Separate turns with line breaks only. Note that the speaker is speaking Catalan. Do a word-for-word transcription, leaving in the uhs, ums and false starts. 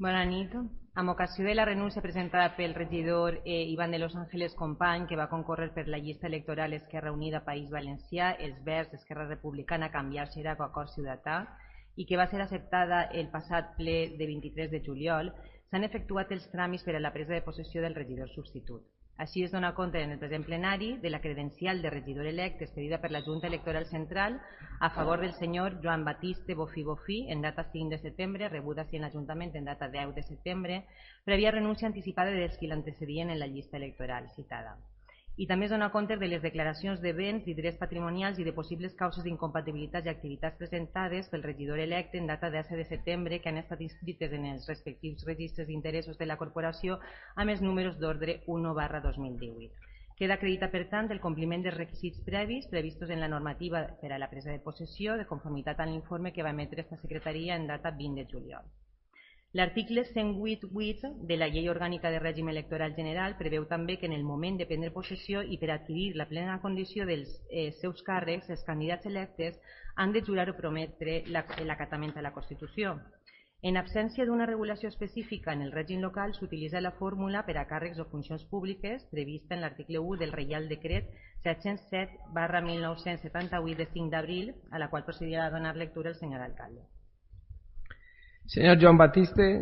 Bona nit. Amb ocasió de la renúncia presentada pel regidor eh, Iván de Los Ángeles Company, que va concórrer per la llista electoral Esquerra Unida País Valencià, els Verds, Esquerra Republicana, Canviar Xerac o Acord Ciutadà, i que va ser acceptada el passat ple de vint-i-tres de juliol, s'han efectuat els tràmits per a la presa de possessió del regidor substitut. Així es dona compte en el present plenari de la credencial de regidor electe expedida per la Junta Electoral Central a favor del senyor Joan Batiste Bofí Bofí en data cinc de setembre, rebuda així en l'Ajuntament en data deu de setembre, prèvia renúncia anticipada dels qui l'antecedien en la llista electoral citada. I també es dona compte de les declaracions de béns i drets patrimonials i de possibles causes d'incompatibilitats i activitats presentades pel regidor electe en data disset de setembre que han estat inscrites en els respectius registres d'interessos de la corporació amb els números d'ordre u barra dos mil divuit. Queda acreditat, per tant, el compliment dels requisits previs previstos en la normativa per a la presa de possessió de conformitat amb l'informe que va emetre esta secretaria en data vint de juliol. L'article cent vuitanta-vuit de la Llei Orgànica de Règim Electoral General preveu també que en el moment de prendre possessió i per adquirir la plena condició dels eh, seus càrrecs, els candidats electes han de jurar o prometre l'acatament a la Constitució. En absència d'una regulació específica en el règim local, s'utilitza la fórmula per a càrrecs o funcions públiques prevista en l'article u del Reial Decret set-cents set barra mil nou-cents setanta-vuit de cinc d'abril, a la qual procedirà a donar lectura el senyor alcalde.
Señor Joan Batiste,